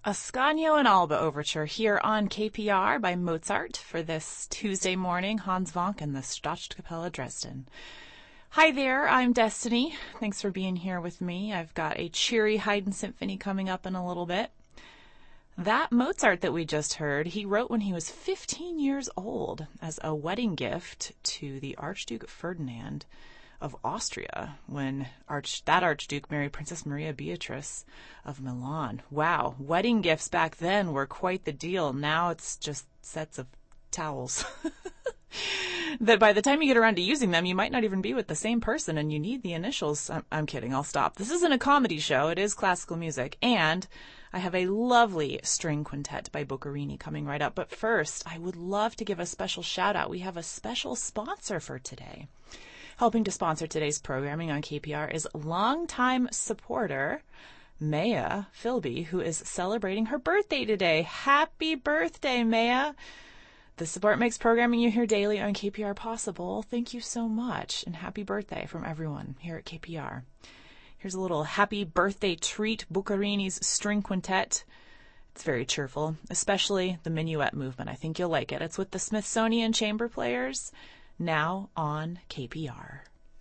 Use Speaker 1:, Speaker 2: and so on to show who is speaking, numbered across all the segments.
Speaker 1: Ascanio and Alba Overture here on KPR by Mozart for this Tuesday morning, Hans Vonk and the Staatskapelle Dresden. Hi there, I'm Destiny. Thanks for being here with me. I've got a cheery Haydn symphony coming up in a little bit. That Mozart that we just heard, he wrote when he was 15 years old as a wedding gift to the Archduke Ferdinand of Austria when that Archduke married Princess Maria Beatrice of Milan. Wow, wedding gifts back then were quite the deal. Now it's just sets of towels. That by the time you get around to using them, you might not even be with the same person and you need the initials. I'm kidding, I'll stop. This isn't a comedy show, it is classical music. And I have a lovely string quintet by Boccherini coming right up. But first, I would love to give a special shout out. We have a special sponsor for today. Helping to sponsor today's programming on KPR is longtime supporter Maya Philby, who is celebrating her birthday today. Happy birthday, Maya! The support makes programming you hear daily on KPR possible. Thank you so much, and happy birthday from everyone here at KPR. Here's a little happy birthday treat, Boccherini's string quintet. It's very cheerful, especially the minuet movement. I think you'll like it. It's with the Smithsonian Chamber Players. Now on KPR.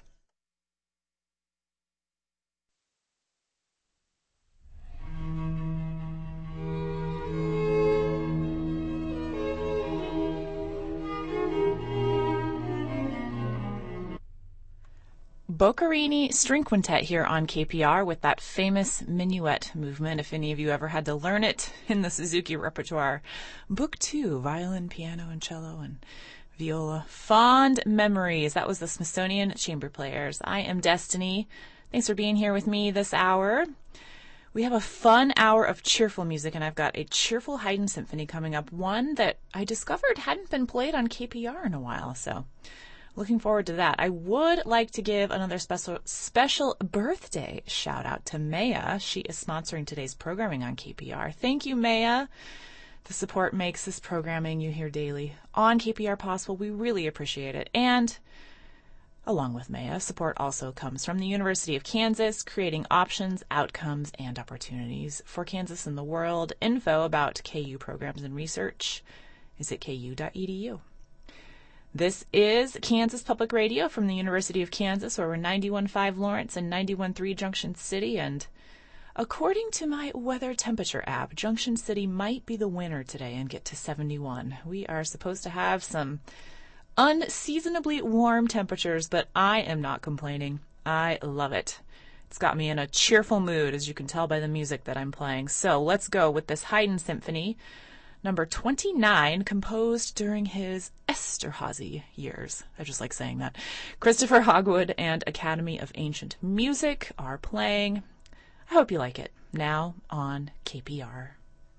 Speaker 1: Boccherini String Quintet here on KPR with that famous minuet movement, if any of you ever had to learn it in the Suzuki repertoire. Book 2, violin, piano, and cello, and viola. Fond memories. That was the Smithsonian Chamber Players. I am Destiny. Thanks for being here with me this hour. We have a fun hour of cheerful music, and I've got a cheerful Haydn symphony coming up, one that I discovered hadn't been played on KPR in a while, so looking forward to that. I would like to give another special birthday shout out to Maya. She is sponsoring today's programming on KPR. Thank you, Maya. The support makes this programming you hear daily on KPR possible. We really appreciate it. And along with Maya, support also comes from the University of Kansas, creating options, outcomes, and opportunities for Kansas and the world. Info about KU programs and research is at ku.edu. This is Kansas Public Radio from the University of Kansas, where we're 91.5 Lawrence and 91.3 Junction City, and according to my weather temperature app, Junction City might be the winner today and get to 71. We are supposed to have some unseasonably warm temperatures, but I am not complaining. I love it. It's got me in a cheerful mood, as you can tell by the music that I'm playing. So let's go with this Haydn Symphony, number 29, composed during his Esterhazy years. I just like saying that. Christopher Hogwood and Academy of Ancient Music are playing. I hope you like it. Now on KPR.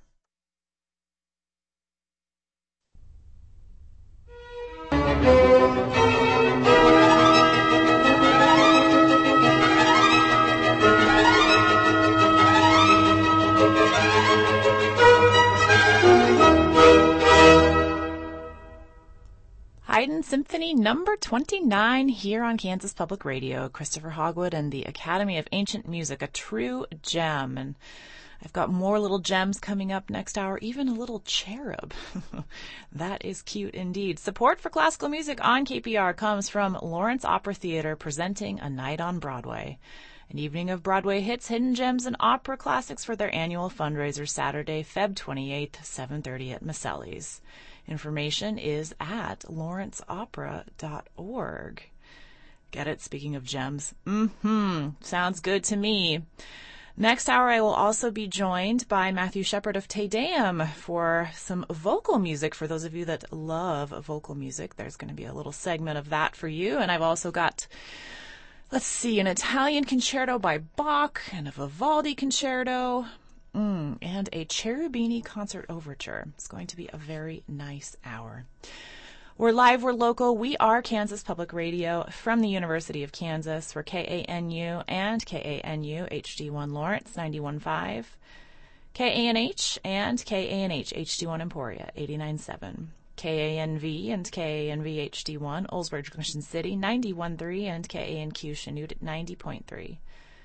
Speaker 1: Haydn Symphony number 29 here on Kansas Public Radio. Christopher Hogwood and the Academy of Ancient Music, a true gem. And I've got more little gems coming up next hour, even a little cherub. That is cute indeed. Support for classical music on KPR comes from Lawrence Opera Theater, presenting A Night on Broadway. An evening of Broadway hits, hidden gems, and opera classics for their annual fundraiser Saturday, Feb 28th, 7:30 at Maselli's. Information is at lawrenceopera.org. Get it? Speaking of gems. Sounds good to me. Next hour, I will also be joined by Matthew Shepard of Te Deum for some vocal music. For those of you that love vocal music, there's going to be a little segment of that for you. And I've also got, let's see, an Italian concerto by Bach and a Vivaldi concerto. And a Cherubini concert overture. It's going to be a very nice hour. We're live, we're local. We are Kansas Public Radio from the University of Kansas. We're KANU and KANU HD1 Lawrence 91.5, KANH and KANH HD1 Emporia 89.7, KANV and KANV HD1 Oldsburg Junction City 91.3, and KANQ Chanute at 90.3.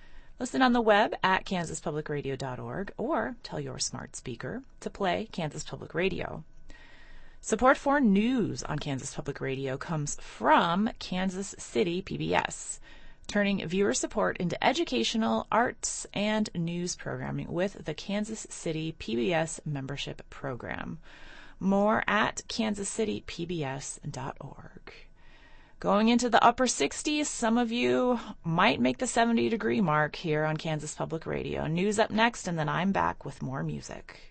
Speaker 1: Listen on the web at kansaspublicradio.org or tell your smart speaker to play Kansas Public Radio. Support for news on Kansas Public Radio comes from Kansas City PBS, turning viewer support into educational, arts, and news programming with the Kansas City PBS membership program. More at kansascitypbs.org. Going into the upper 60s, some of you might make the 70-degree mark here on Kansas Public Radio. News up next, and then I'm back with more music.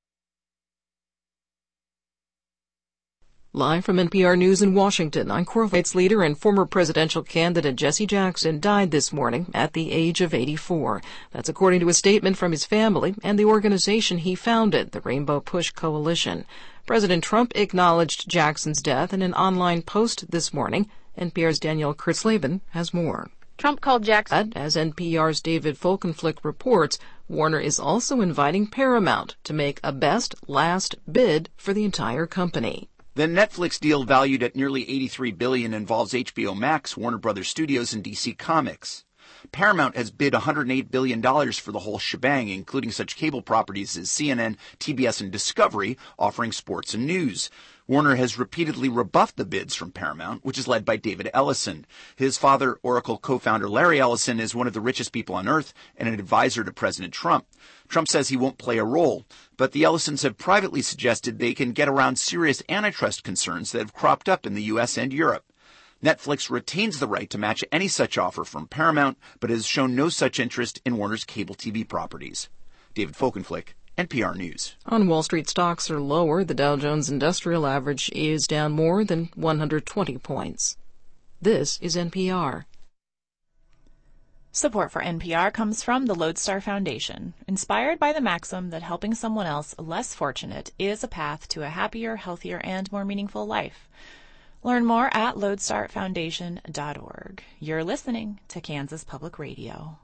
Speaker 2: Live from NPR News in Washington, I'm Corvallis leader and former presidential candidate Jesse Jackson died this morning at the age of 84. That's according to a statement from his family and the organization he founded, the Rainbow Push Coalition. President Trump acknowledged Jackson's death in an online post this morning. NPR's Danielle Kurtzleben has more.
Speaker 3: Trump called Jackson.
Speaker 2: As NPR's David Folkenflik reports, Warner is also inviting Paramount to make a best last bid for the entire company.
Speaker 4: The Netflix deal, valued at nearly $83 billion, involves HBO Max, Warner Brothers Studios, and DC Comics. Paramount has bid $108 billion for the whole shebang, including such cable properties as CNN, TBS, and Discovery, offering sports and news. Warner has repeatedly rebuffed the bids from Paramount, which is led by David Ellison. His father, Oracle co-founder Larry Ellison, is one of the richest people on earth and an advisor to President Trump. Trump says he won't play a role, but the Ellisons have privately suggested they can get around serious antitrust concerns that have cropped up in the U.S. and Europe. Netflix retains the right to match any such offer from Paramount, but has shown no such interest in Warner's cable TV properties. David Folkenflik, NPR News.
Speaker 2: On Wall Street, stocks are lower. The Dow Jones Industrial Average is down more than 120 points. This is NPR.
Speaker 1: Support for NPR comes from the Lodestar Foundation, inspired by the maxim that helping someone else less fortunate is a path to a happier, healthier, and more meaningful life. Learn more at lodestarfoundation.org. You're listening to Kansas Public Radio.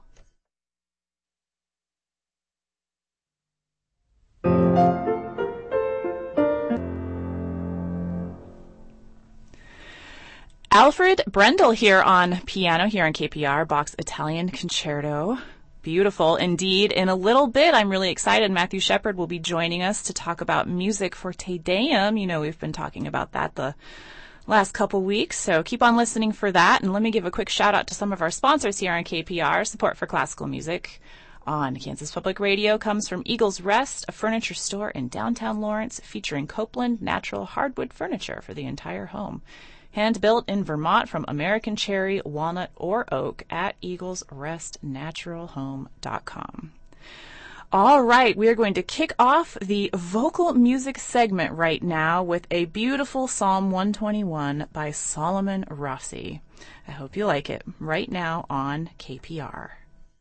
Speaker 1: Alfred Brendel here on piano here on KPR, Bach's Italian Concerto. Beautiful indeed. In a little bit, I'm really excited. Matthew Shepard will be joining us to talk about music for Te Deum. You know, we've been talking about that the last couple weeks, so keep on listening for that. And let me give a quick shout out to some of our sponsors here on KPR. Support for classical music on Kansas Public Radio comes from Eagles Rest, a furniture store in downtown Lawrence featuring Copeland natural hardwood furniture for the entire home. Hand-built in Vermont from American cherry, walnut, or oak at eaglesrestnaturalhome.com. All right, we are going to kick off the vocal music segment right now with a beautiful Psalm 121 by Solomon Rossi. I hope you like it right now on KPR.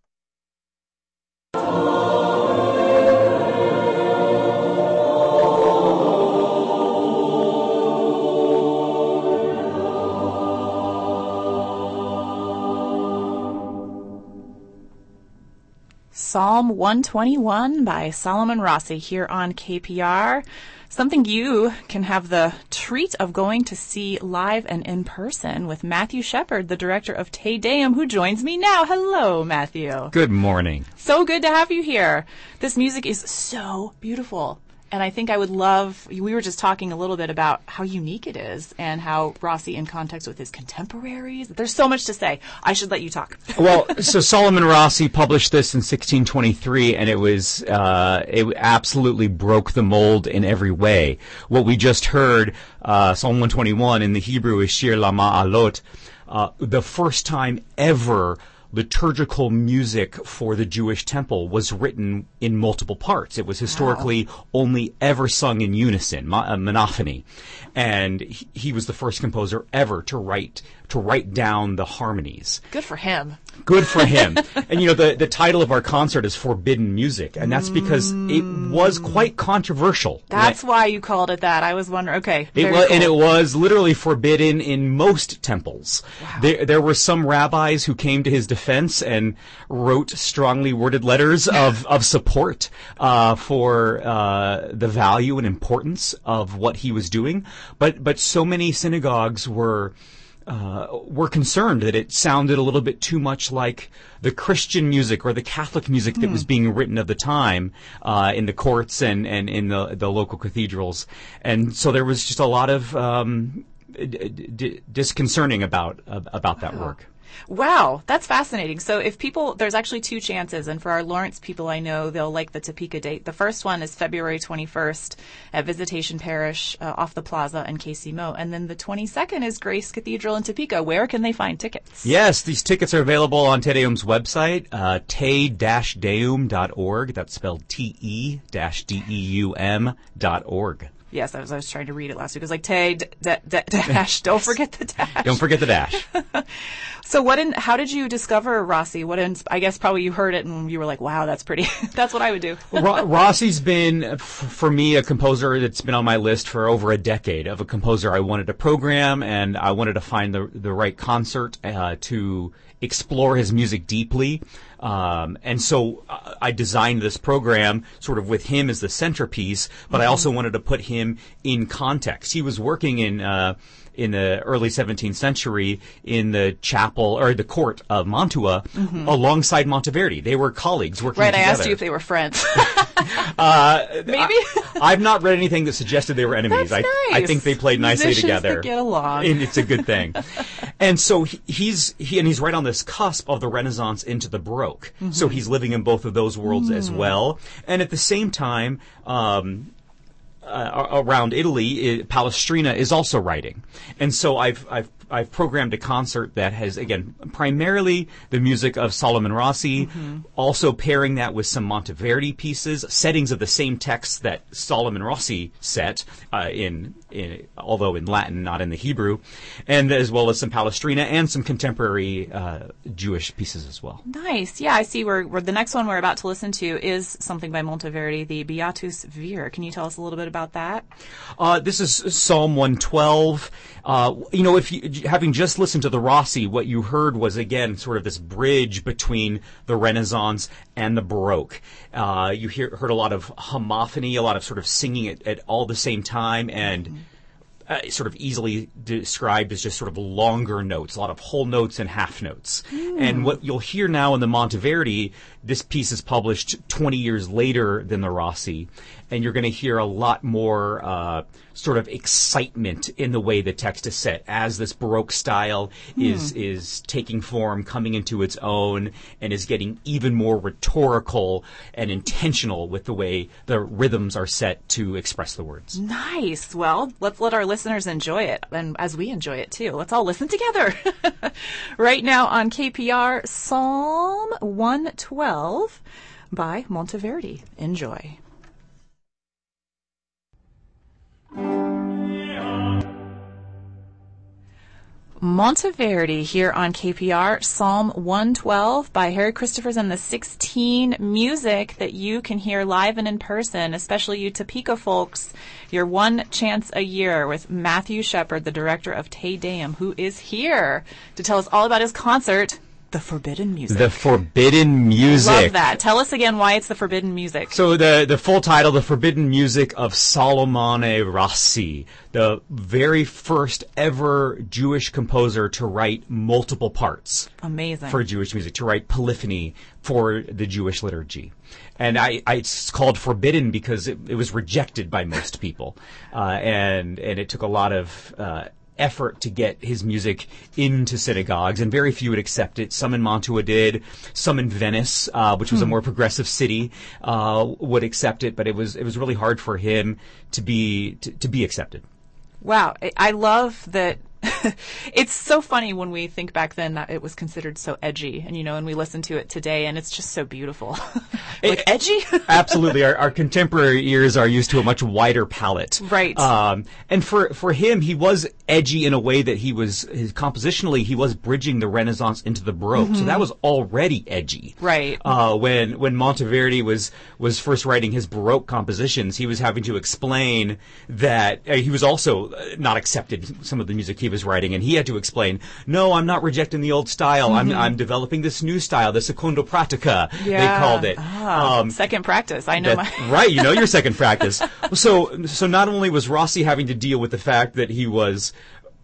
Speaker 1: Psalm 121 by Solomon Rossi here on KPR. Something you can have the treat of going to see live and in person with Matthew Shepard, the director of Te Deum, who joins me now. Hello, Matthew.
Speaker 5: Good morning.
Speaker 1: So good to have you here. This music is so beautiful. And I think I would love, we were just talking a little bit about how unique it is and how Rossi in context with his contemporaries. There's so much to say. I should let you talk.
Speaker 5: Well, so Solomon Rossi published this in 1623, and it absolutely broke the mold in every way. What we just heard, Psalm 121 in the Hebrew is Shir Lama'alot, the first time ever liturgical music for the Jewish temple was written in multiple parts. It was historically only ever sung in unison, monophony. And he was the first composer ever to write down the harmonies.
Speaker 1: Good for him.
Speaker 5: Good for him. And, you know, the title of our concert is Forbidden Music, and that's because it was quite controversial.
Speaker 1: That's why you called it that. I was wondering. Okay.
Speaker 5: It was, cool. And it was literally forbidden in most temples. Wow. There were some rabbis who came to his defense and wrote strongly worded letters of support for the value and importance of what he was doing. But so many synagogues were were concerned that it sounded a little bit too much like the Christian music or the Catholic music that was being written at the time in the courts and in the local cathedrals. And so there was just a lot of disconcerting about that work.
Speaker 1: Wow, that's fascinating. So if people, there's actually two chances, and for our Lawrence people, I know they'll like the Topeka date. The first one is February 21st at Visitation Parish off the Plaza in KC Mo, and then the 22nd is Grace Cathedral in Topeka. Where can they find tickets?
Speaker 5: Yes, these tickets are available on Te Deum's website, te-deum.org. That's spelled te-deum.org.
Speaker 1: Yes, I was trying to read it last week. It was like dash. Don't forget the dash.
Speaker 5: Don't forget the dash.
Speaker 1: So how did you discover Rossi? I guess probably you heard it and you were like, wow, that's pretty. That's what I would do.
Speaker 5: Rossi's been, for me, a composer that's been on my list for over a decade, of a composer I wanted to program, and I wanted to find the right concert to explore his music deeply. And so I designed this program sort of with him as the centerpiece, but I also wanted to put him in context. He was working in the early 17th century in the chapel or the court of Mantua alongside Monteverdi. They were colleagues working together.
Speaker 1: Right, I asked you if they were friends. Maybe?
Speaker 5: I've not read anything that suggested they were enemies.
Speaker 1: That's nice.
Speaker 5: I think they played nicely together.
Speaker 1: That get along.
Speaker 5: And it's a good thing. And so he's right on this cusp of the Renaissance into the Baroque. So he's living in both of those worlds as well. And at the same time, around Italy, Palestrina is also writing. And so I've programmed a concert that has, again, primarily the music of Solomon Rossi, also pairing that with some Monteverdi pieces, settings of the same texts that Solomon Rossi set, although in Latin, not in the Hebrew, and as well as some Palestrina and some contemporary Jewish pieces as well.
Speaker 1: Nice. Yeah, I see where the next one we're about to listen to is something by Monteverdi, the Beatus Vir. Can you tell us a little bit about that?
Speaker 5: This is Psalm 112. If you, having just listened to the Rossi, what you heard was, again, sort of this bridge between the Renaissance and the Baroque. You heard a lot of homophony, a lot of sort of singing at all the same time, and sort of easily described as just sort of longer notes, a lot of whole notes and half notes. And what you'll hear now in the Monteverdi, this piece is published 20 years later than the Rossi, and you're going to hear a lot more sort of excitement in the way the text is set as this Baroque style is taking form, coming into its own, and is getting even more rhetorical and intentional with the way the rhythms are set to express the words.
Speaker 1: Nice. Well, let's let our listeners enjoy it, and as we enjoy it too. Let's all listen together. Right now on KPR, Psalm 112 by Monteverdi. Enjoy. Monteverdi here on KPR, Psalm 112 by Harry Christophers and the 16, music that you can hear live and in person, especially you Topeka folks. Your one chance a year with Matthew Shepard, the director of Te Deum, who is here to tell us all about his concert, The Forbidden Music.
Speaker 5: The Forbidden Music.
Speaker 1: Love that. Tell us again why it's The Forbidden Music.
Speaker 5: So the full title, The Forbidden Music of Salomone Rossi, the very first ever Jewish composer to write multiple parts.
Speaker 1: Amazing.
Speaker 5: For Jewish music, to write polyphony for the Jewish liturgy. And it's called Forbidden because it was rejected by most people. And it took a lot of effort to get his music into synagogues, and very few would accept it. Some in Mantua did, some in Venice, which was a more progressive city, would accept it, but it was really hard for him to be accepted.
Speaker 1: Wow, I love that. It's so funny when we think back then that it was considered so edgy, and we listen to it today, and it's just so beautiful. Edgy?
Speaker 5: Absolutely. Our contemporary ears are used to a much wider palette.
Speaker 1: Right.
Speaker 5: And for him, he was edgy in a way that compositionally, he was bridging the Renaissance into the Baroque. So that was already edgy.
Speaker 1: Right.
Speaker 5: When Monteverdi was first writing his Baroque compositions, he was having to explain that he was also not accepted some of the music he was writing, and he had to explain, no, I'm not rejecting the old style. I'm developing this new style, the secondo pratica, they called it.
Speaker 1: Second practice. I know
Speaker 5: right, your second practice. So not only was Rossi having to deal with the fact that he was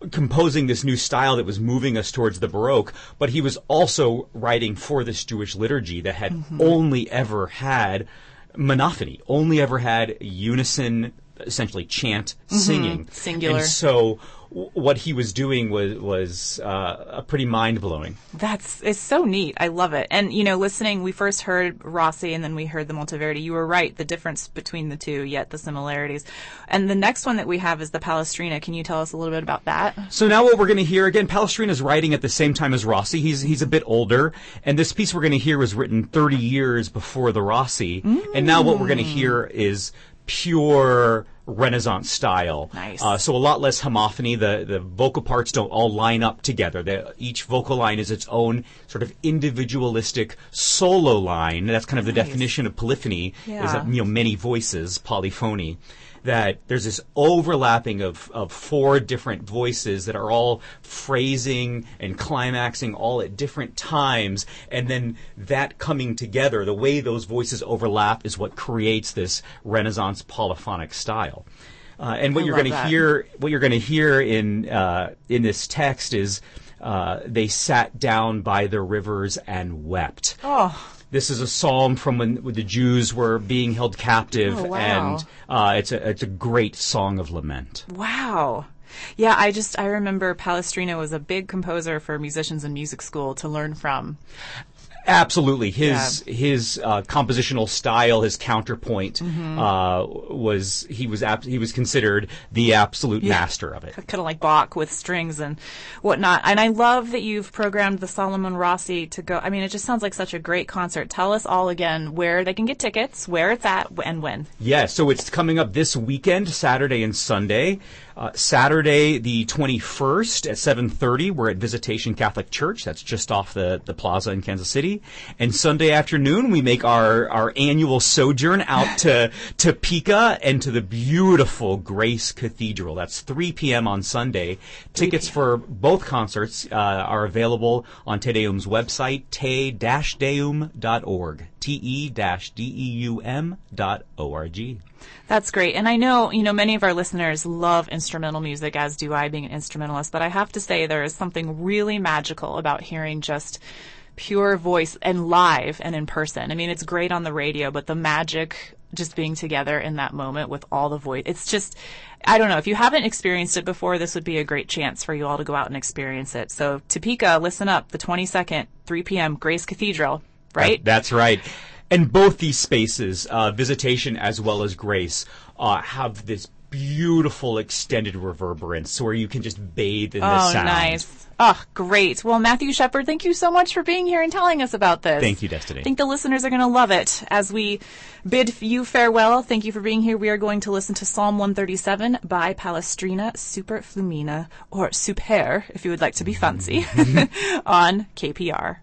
Speaker 5: composing this new style that was moving us towards the Baroque, but he was also writing for this Jewish liturgy that had only ever had monophony, only ever had unison, essentially chant, singing.
Speaker 1: Singular.
Speaker 5: And so what he was doing was pretty mind-blowing.
Speaker 1: It's so neat. I love it. And, listening, we first heard Rossi and then we heard the Monteverdi. You were right, the difference between the two, yet the similarities. And the next one that we have is the Palestrina. Can you tell us a little bit about that?
Speaker 5: So now what we're going to hear, again, Palestrina's writing at the same time as Rossi. He's a bit older. And this piece we're going to hear was written 30 years before the Rossi. And now what we're going to hear is pure Renaissance style.
Speaker 1: Nice.
Speaker 5: So a lot less homophony. The vocal parts don't all line up together. Each vocal line is its own sort of individualistic solo line. That's kind of the definition of polyphony, is that, many voices, polyphony. That there's this overlapping of four different voices that are all phrasing and climaxing all at different times, and then that coming together, the way those voices overlap is what creates this Renaissance polyphonic style. And what you're going to hear in this text is they sat down by the rivers and wept.
Speaker 1: Oh.
Speaker 5: This is a psalm from when the Jews were being held captive, and it's a great song of lament.
Speaker 1: Wow. Yeah, I remember Palestrina was a big composer for musicians in music school to learn from.
Speaker 5: Absolutely. His compositional style, his counterpoint, he was considered the absolute master of it.
Speaker 1: Kind of like Bach with strings and whatnot. And I love that you've programmed the Solomon Rossi to go. I mean, it just sounds like such a great concert. Tell us all again where they can get tickets, where it's at, and when.
Speaker 5: Yeah, so it's coming up this weekend, Saturday and Sunday. Saturday the 21st at 7:30, we're at Visitation Catholic Church. That's just off the plaza in Kansas City. And Sunday afternoon, we make our annual sojourn out to Topeka and to the beautiful Grace Cathedral. That's 3 p.m. on Sunday. Tickets for both concerts are available on Te Deum's website, te-deum.org. te-deum.org.
Speaker 1: That's great. And I know, many of our listeners love instrumental music, as do I, being an instrumentalist. But I have to say there is something really magical about hearing just pure voice and live and in person. I mean, it's great on the radio, but the magic just being together in that moment with all the voice, it's just, I don't know. If you haven't experienced it before, this would be a great chance for you all to go out and experience it. So Topeka, listen up, the 22nd, 3 p.m., Grace Cathedral, right?
Speaker 5: That's right. And both these spaces, Visitation as well as Grace, have this beautiful extended reverberance where you can just bathe in the sound.
Speaker 1: Oh, nice. Oh, great. Well, Matthew Shepard, thank you so much for being here and telling us about this.
Speaker 5: Thank you, Destiny.
Speaker 1: I think the listeners are going to love it. As we bid you farewell, thank you for being here. We are going to listen to Psalm 137 by Palestrina Super Flumina, or Super, if you would like to be fancy, on KPR.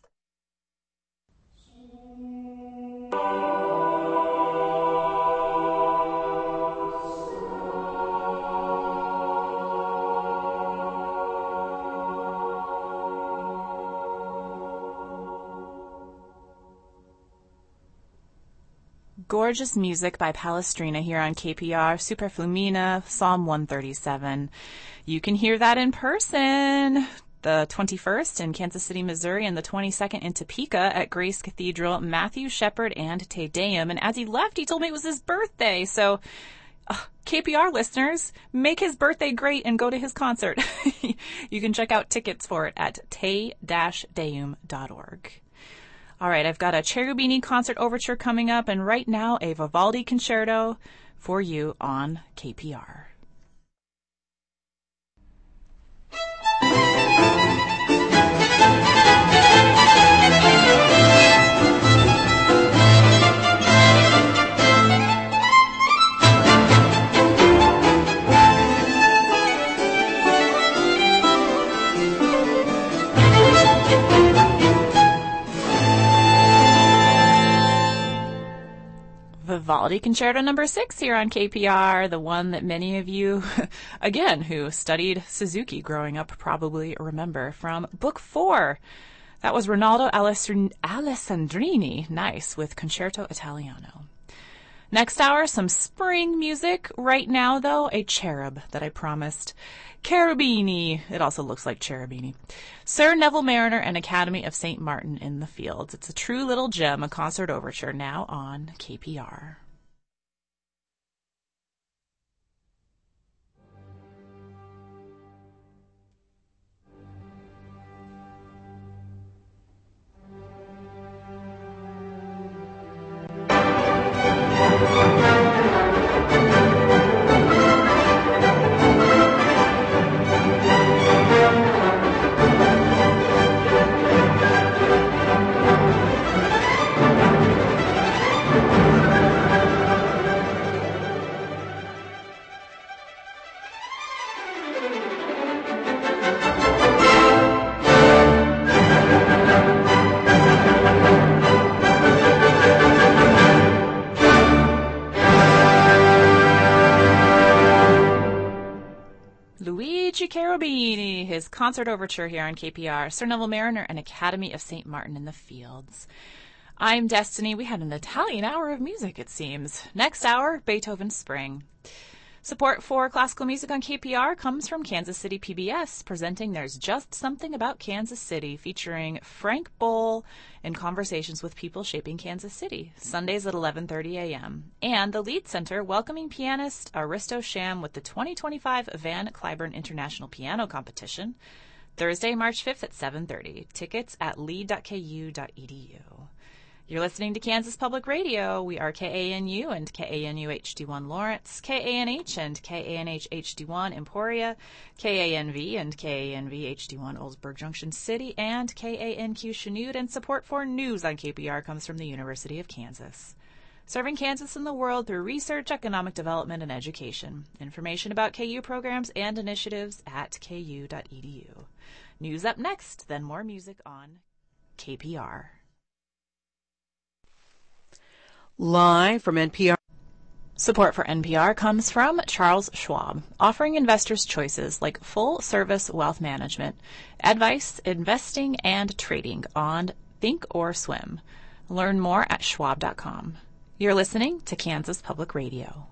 Speaker 1: Gorgeous music by Palestrina here on KPR, Super Flumina, Psalm 137. You can hear that in person the 21st in Kansas City, Missouri, and the 22nd in Topeka at Grace Cathedral. Matthew Shepard and Te Deum. And as he left, he told me it was his birthday. So KPR listeners, make his birthday great and go to his concert. You can check out tickets for it at te-deum.org. All right, I've got a Cherubini concert overture coming up, and right now a Vivaldi concerto for you on KPR. Vivaldi Concerto number 6 here on KPR, the one that many of you, again, who studied Suzuki growing up probably remember from Book 4. That was Rinaldo Alessandrini, nice, with Concerto Italiano. Next hour, some spring music. Right now, though, a cherub that I promised. Cherubini. It also looks like Cherubini. Sir Neville Mariner and Academy of St. Martin in the Fields. It's a true little gem, a concert overture now on KPR. Luigi Cherubini, his concert overture here on KPR, Sir Neville Mariner and Academy of St. Martin in the Fields. I'm Destiny. We had an Italian hour of music, it seems. Next hour, Beethoven Spring. Support for classical music on KPR comes from Kansas City PBS, presenting There's Just Something About Kansas City, featuring Frank Boll in conversations with people shaping Kansas City, Sundays at 11:30 a.m. And the Lead Center welcoming pianist Aristo Sham with the 2025 Van Cliburn International Piano Competition, Thursday, March 5th at 7:30. Tickets at lead.ku.edu. You're listening to Kansas Public Radio. We are KANU and KANU HD1 Lawrence, KANH and KANH HD1 Emporia, KANV and KANV HD1 Oldsburg Junction City, and KANQ Chanute. And support for news on KPR comes from the University of Kansas. Serving Kansas and the world through research, economic development, and education. Information about KU programs and initiatives at ku.edu. News up next, then more music on KPR.
Speaker 3: Live from NPR.
Speaker 1: Support for NPR comes from Charles Schwab, offering investors choices like full-service wealth management, advice, investing, and trading on Think or Swim. Learn more at schwab.com. You're listening to Kansas Public Radio.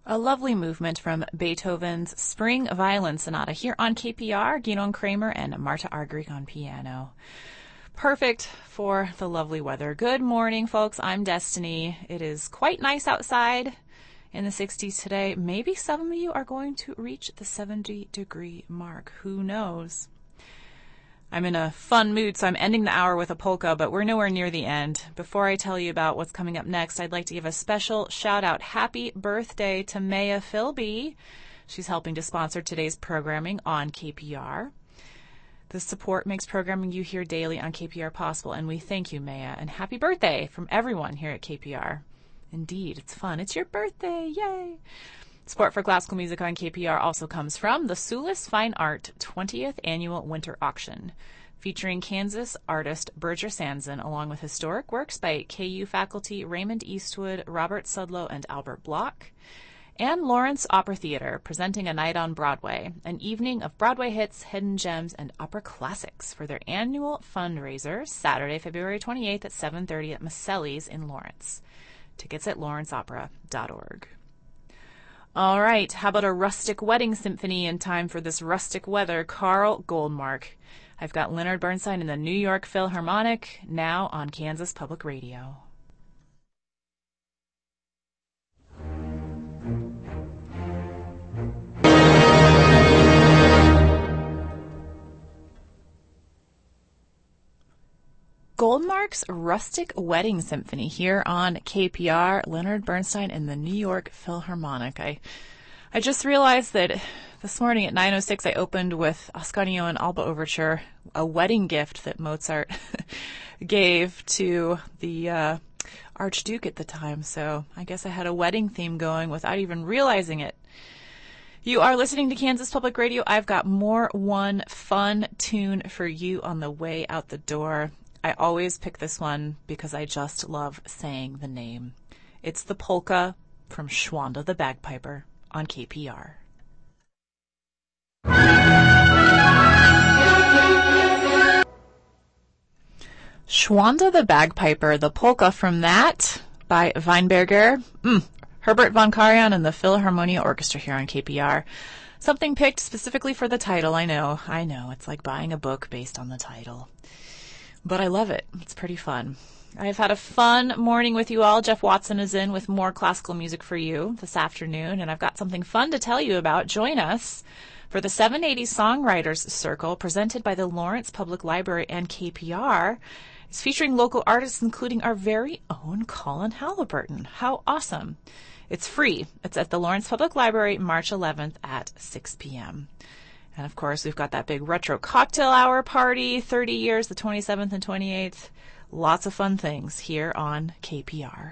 Speaker 1: A lovely movement from Beethoven's Spring Violin Sonata here on KPR, Ginon Kramer and Marta Argerich on piano. Perfect for the lovely weather. Good morning, folks. I'm Destiny. It is quite nice outside in the 60s today. Maybe some of you are going to reach the 70-degree mark. Who knows? I'm in a fun mood, so I'm ending the hour with a polka, but we're nowhere near the end. Before I tell you about what's coming up next, I'd like to give a special shout-out. Happy birthday to Maya Philby. She's helping to sponsor today's programming on KPR. The support makes programming you hear daily on KPR possible, and we thank you, Maya. And happy birthday from everyone here at KPR. Indeed, it's fun. It's your birthday. Yay! Support for classical music on KPR also comes from the Sulis Fine Art 20th Annual Winter Auction, featuring Kansas artist Berger Sanson, along with historic works by KU faculty Raymond Eastwood, Robert Sudlow, and Albert Block, and Lawrence Opera Theater, presenting a night on Broadway, an evening of Broadway hits, hidden gems, and opera classics for their annual fundraiser, Saturday, February 28th at 7:30 at Maselli's in Lawrence. Tickets at lawrenceopera.org. All right, how about a rustic wedding symphony in time for this rustic weather? Carl Goldmark. I've got Leonard Bernstein in the New York Philharmonic, now on Kansas Public Radio. Goldmark's Rustic Wedding Symphony here on KPR, Leonard Bernstein and the New York Philharmonic. I just realized that this morning at 9:06 I opened with Ascanio and Alba Overture, a wedding gift that Mozart gave to the Archduke at the time. So I guess I had a wedding theme going without even realizing it. You are listening to Kansas Public Radio. I've got more one fun tune for you on the way out the door. I always pick this one because I just love saying the name. It's the polka from Schwanda the Bagpiper on KPR. Schwanda the Bagpiper, the polka from that by Weinberger. Herbert von Karajan and the Philharmonia Orchestra here on KPR. Something picked specifically for the title. I know. It's like buying a book based on the title. But I love it. It's pretty fun. I've had a fun morning with you all. Jeff Watson is in with more classical music for you this afternoon, and I've got something fun to tell you about. Join us for the 780 Songwriters Circle presented by the Lawrence Public Library and KPR. It's featuring local artists, including our very own Colin Halliburton. How awesome. It's free. It's at the Lawrence Public Library, March 11th at 6 p.m. And, of course, we've got that big retro cocktail hour party, 30 years, the 27th and 28th. Lots of fun things here on KPR.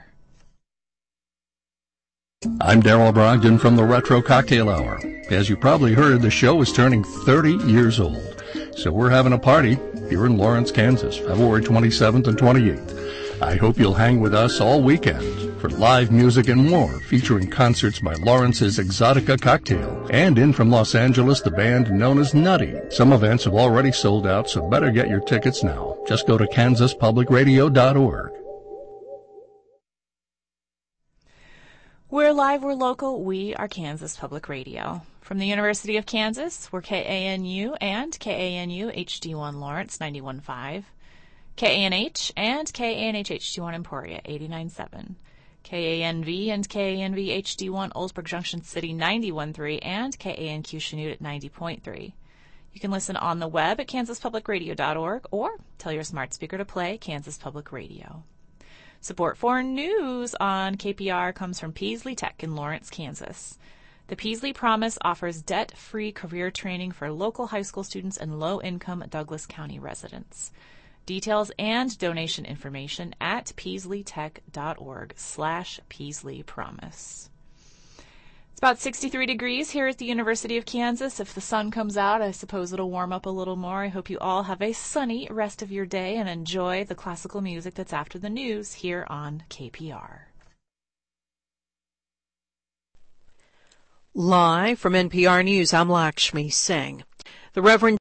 Speaker 6: I'm Daryl Brogdon from the Retro Cocktail Hour. As you probably heard, the show is turning 30 years old. So we're having a party here in Lawrence, Kansas, February 27th and 28th. I hope you'll hang with us all weekend for live music and more, featuring concerts by Lawrence's Exotica Cocktail, and in from Los Angeles, the band known as Nutty. Some events have already sold out, so better get your tickets now. Just go to kansaspublicradio.org.
Speaker 1: We're live, we're local, we are Kansas Public Radio. From the University of Kansas, we're KANU and KANU HD1 Lawrence 91.5. KANH and KANH HD1 Emporia 89.7, KANV and KANV HD1 Oldsburg Junction City 91.3, and KANQ Chanute at 90.3. You can listen on the web at kansaspublicradio.org or tell your smart speaker to play Kansas Public Radio. Support for news on KPR comes from Peaslee Tech in Lawrence, Kansas. The Peaslee Promise offers debt-free career training for local high school students and low-income Douglas County residents. Details and donation information at peasleetech.org/Peaslee Promise. It's about 63 degrees here at the University of Kansas. If the sun comes out, I suppose it'll warm up a little more. I hope you all have a sunny rest of your day and enjoy the classical music that's after the news here on KPR.
Speaker 3: Live from NPR News, I'm Lakshmi Singh. The Reverend